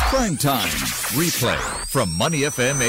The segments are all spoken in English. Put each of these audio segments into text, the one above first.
Prime Time. Replay from Money FM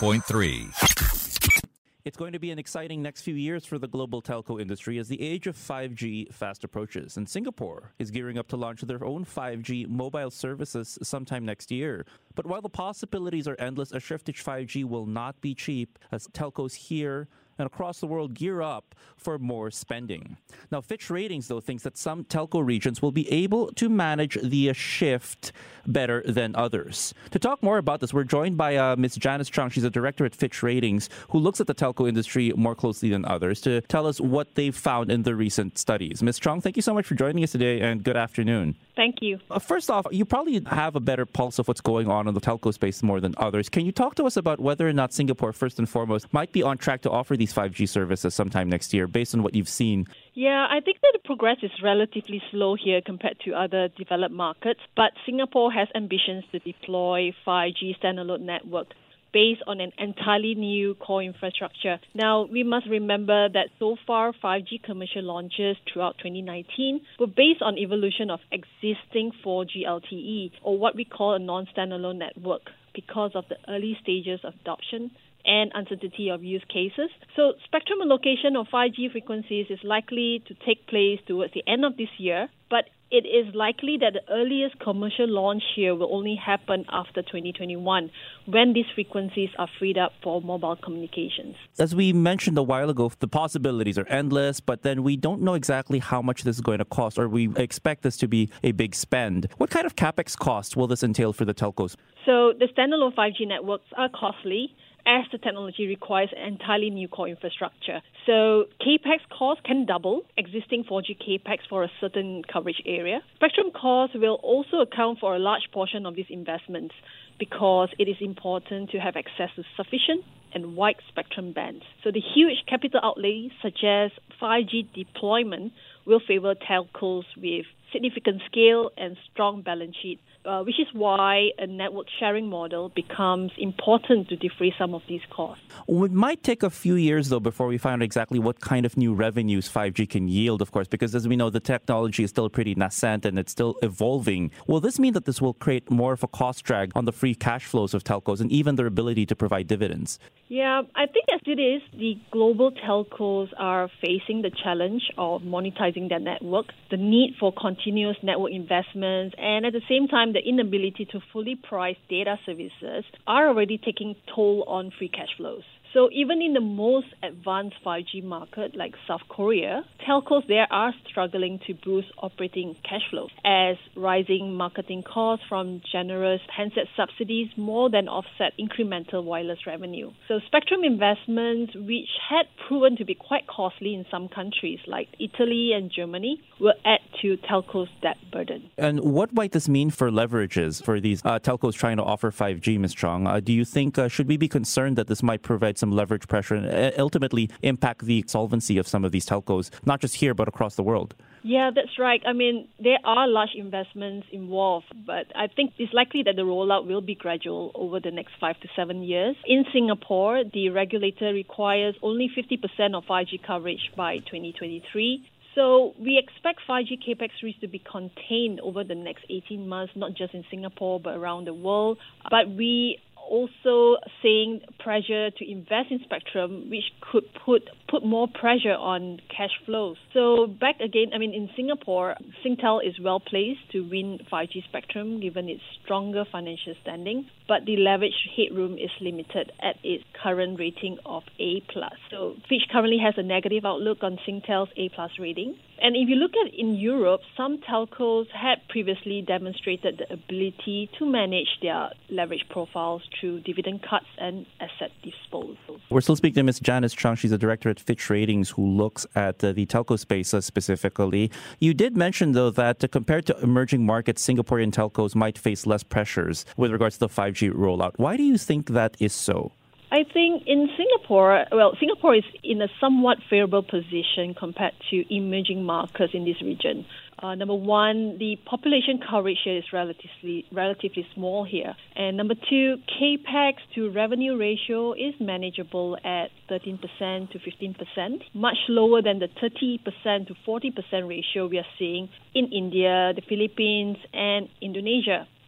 89.3. It's going to be an exciting next few years for the global telco industry as the age of 5G fast approaches. And Singapore is gearing up to launch their own 5G mobile services sometime next year. But while the possibilities are endless, a shift to 5G will not be cheap as telcos here and across the world gear up for more spending. Now, Fitch Ratings, though, thinks that some telco regions will be able to manage the shift better than others. To talk more about this, we're joined by Ms. Janice Chung. She's a director at Fitch Ratings who looks at the telco industry more closely than others to tell us what they've found in the recent studies. Ms. Chung, thank you so much for joining us today and good afternoon. Thank you. First off, you probably have a better pulse of what's going on in the telco space more than others. Can you talk to us about whether or not Singapore, first and foremost, might be on track to offer these 5G services sometime next year based on what you've seen? Yeah, I think that the progress is relatively slow here compared to other developed markets, but Singapore has ambitions to deploy 5G standalone network based on an entirely new core infrastructure. Now, we must remember that so far, 5G commercial launches throughout 2019 were based on evolution of existing 4G LTE, or what we call a non-standalone network, because of the early stages of adoption and uncertainty of use cases. So spectrum allocation of 5G frequencies is likely to take place towards the end of this year, but it is likely that the earliest commercial launch here will only happen after 2021, when these frequencies are freed up for mobile communications. As we mentioned a while ago, the possibilities are endless, but then we don't know exactly how much this is going to cost, or we expect this to be a big spend. What kind of capex cost will this entail for the telcos? So the standalone 5G networks are costly, as the technology requires an entirely new core infrastructure. So CAPEX costs can double existing 4G CAPEX for a certain coverage area. Spectrum costs will also account for a large portion of these investments because it is important to have access to sufficient and wide spectrum bands. So the huge capital outlay suggests 5G deployment will favor telcos with significant scale and strong balance sheet, which is why a network sharing model becomes important to defray some of these costs. It might take a few years, though, before we find out exactly what kind of new revenues 5G can yield, of course, because as we know, the technology is still pretty nascent and it's still evolving. Will this mean that this will create more of a cost drag on the free cash flows of telcos and even their ability to provide dividends? Yeah, I think as it is, the global telcos are facing the challenge of monetizing their network, the need for continuous network investments, and at the same time, the inability to fully price data services are already taking toll on free cash flows. So even in the most advanced 5G market like South Korea, telcos there are struggling to boost operating cash flows as rising marketing costs from generous handset subsidies more than offset incremental wireless revenue. So spectrum investments, which had proven to be quite costly in some countries like Italy and Germany, will add to telcos' debt burden. And what might this mean for leverages for these telcos trying to offer 5G, Ms. Chung? Do you think, should we be concerned that this might provide some leverage pressure and ultimately impact the solvency of some of these telcos, not just here, but across the world? Yeah, that's right. I mean, there are large investments involved, but I think it's likely that the rollout will be gradual over the next 5 to 7 years. In Singapore, the regulator requires only 50% of 5G coverage by 2023. So we expect 5G capex risks to be contained over the next 18 months, not just in Singapore, but around the world. But we also seeing pressure to invest in spectrum, which could put more pressure on cash flows. So back again, I mean, in Singapore, Singtel is well placed to win 5G spectrum given its stronger financial standing, but the leverage headroom is limited at its current rating of A+. So Fitch currently has a negative outlook on Singtel's A+ rating. And if you look at in Europe, some telcos had previously demonstrated the ability to manage their leverage profiles through dividend cuts and asset disposals. We're still speaking to Ms. Janice Chung. She's a director at Fitch Ratings who looks at the telco space specifically. You did mention, though, that compared to emerging markets, Singaporean telcos might face less pressures with regards to the 5G rollout. Why do you think that is so? I think in Singapore, Singapore is in a somewhat favorable position compared to emerging markets in this region. Number one, the population coverage here is relatively small here. And number two, CAPEX to revenue ratio is manageable at 13% to 15%, much lower than the 30% to 40% ratio we are seeing in India, the Philippines, and Indonesia.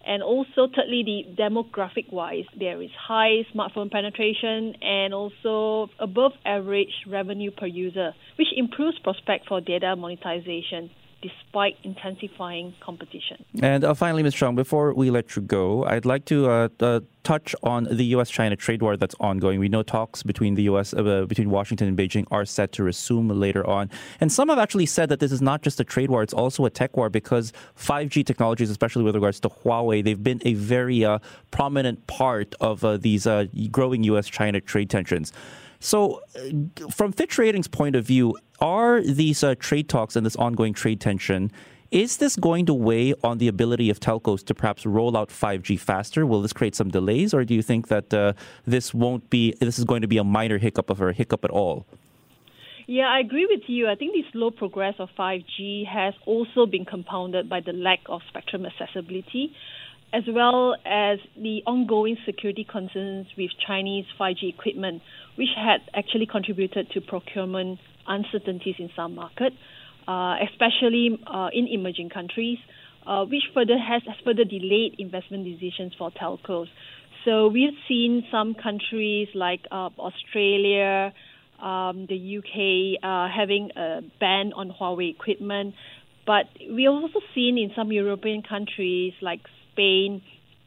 And also, thirdly, the demographic-wise, there is high smartphone penetration and also above-average revenue per user, which improves prospect for data monetization despite intensifying competition. And finally, Ms. Chong, before we let you go, I'd like to touch on the U.S.-China trade war that's ongoing. We know talks between the U.S., between Washington and Beijing are set to resume later on. And some have actually said that this is not just a trade war, it's also a tech war because 5G technologies, especially with regards to Huawei, they've been a very prominent part of these growing U.S.-China trade tensions. So from Fitch Ratings' point of view, are these trade talks and this ongoing trade tension, is this going to weigh on the ability of telcos to perhaps roll out 5G faster? Will this create some delays, or do you think that this is going to be a minor hiccup or a hiccup at all? Yeah, I agree with you. I think the slow progress of 5G has also been compounded by the lack of spectrum accessibility, as well as the ongoing security concerns with Chinese 5G equipment, which had actually contributed to procurement uncertainties in some markets, especially in emerging countries, which has further delayed investment decisions for telcos. So we've seen some countries like Australia, the UK having a ban on Huawei equipment, but we have also seen in some European countries like Spain,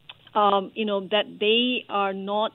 that they are not.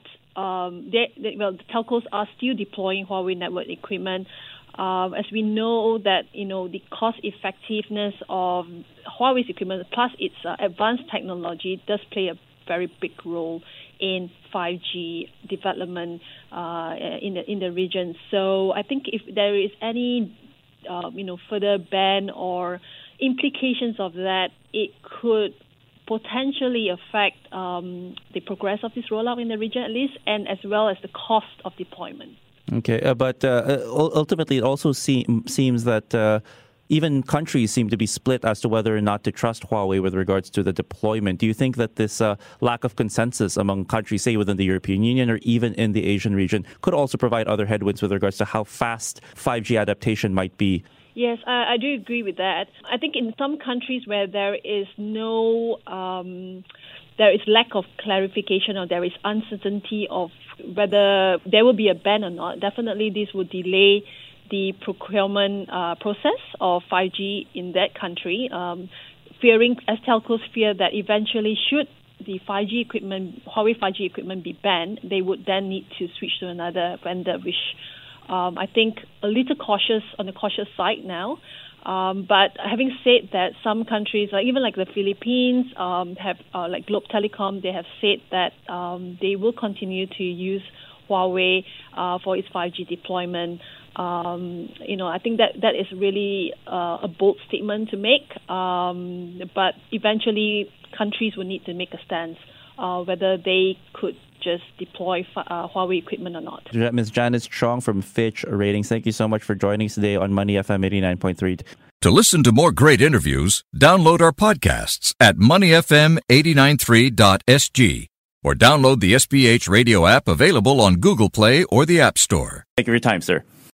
The telcos are still deploying Huawei network equipment, as we know that the cost effectiveness of Huawei's equipment plus its advanced technology does play a very big role in 5G development in the region. So I think if there is any further ban or implications of that, it could potentially affect the progress of this rollout in the region at least, and as well as the cost of deployment. Okay, but ultimately it also seems that even countries seem to be split as to whether or not to trust Huawei with regards to the deployment. Do you think that this lack of consensus among countries, say within the European Union or even in the Asian region, could also provide other headwinds with regards to how fast 5G adaptation might be? Yes, I do agree with that. I think in some countries where there is there is lack of clarification or there is uncertainty of whether there will be a ban or not, definitely this would delay the procurement process of 5G in that country, as telcos fear that eventually should the 5G equipment, Huawei 5G equipment be banned, they would then need to switch to another vendor, which I think a little on the cautious side now. But having said that, some countries, even like the Philippines, have like Globe Telecom, they have said that they will continue to use Huawei for its 5G deployment. I think that is really a bold statement to make. But eventually, countries will need to make a stance whether they could just deploy Huawei equipment or not. Ms. Janice Chong from Fitch Ratings, thank you so much for joining us today on Money FM 89.3. To listen to more great interviews, download our podcasts at moneyfm893.sg or download the SPH radio app available on Google Play or the App Store. Thank you for your time, sir.